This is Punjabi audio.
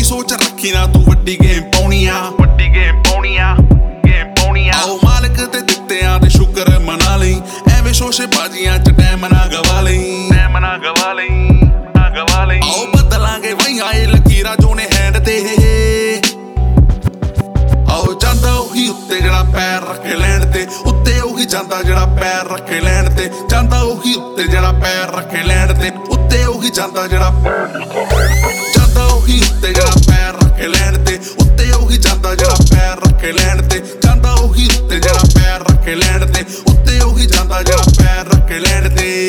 ਸੋਚ ਰੱਖੀ ਨਾ ਤੂੰ ਵੱਡੀ ਗੇਮ ਪਾਉਣੀ ਆ ਆਓ ਮਾਲਕ ਦੇ ਦਿੱਤਿਆਂ ਦੇ ਸ਼ੁਕਰ ਮਨਾ ਲਈ ਐਵੇਂ ਸ਼ੋਸ਼ੇਬਾਜ਼ੀਆਂ ਚ ਟਾਈਮ ਨਾ ਗਵਾ ਲਈ ਆਓ ਬਦਲਾਂਗੇ ਵਈਆਂ ਇਹ ਲਕੀਰਾਂ ਜੋ ਨੇ ਹੈਂਡ ਤੇ ਆਓ ਜਾਂਦਾ ਉਹੀ ਉੱਤੇ ਜਿਹੜਾ ਪੈਰ ਰੱਖੇ ਲੈਣ ਤੇ ਉੱਤੇ ਉਹੀ ਜਾਂਦਾ ਜਿਹੜਾ ਪੈਰ ਰੱਖੇ ਲੈਣ ਤੇ ਜਾਂਦਾ ਉਹੀ ਉੱਤੇ ਜਿਹੜਾ ਪੈਰ ਰੱਖੇ ਲੈਣ ਤੇ ਉੱਤੇ ਉਹੀ ਜਾਂਦਾ ਜਿਹੜਾ ਜਾਂਦਾ ਉਹੀ ਉੱਤੇ ਜਿਹੜਾ ਪੈਰ ਰੱਖੇ ਲੈਣ ਤੇ ਉੱਤੇ ਉਹੀ ਜਾਂਦਾ ਜਿਹੜਾ ਪੈਰ ਰੱਖੇ ਲੈਣ ਤੇ ਜਾਂਦਾ ਉਹੀ ਉੱਤੇ ਜਿਹੜਾ ਪੈਰ ਰੱਖੇ ਲੈਣ ਤੇ ਉੱਤੇ ਉਹੀ ਜਾਂਦਾ ਜਿਹੜਾ ਪੈਰ ਰੱਖੇ ਲੈਣ ਤੇ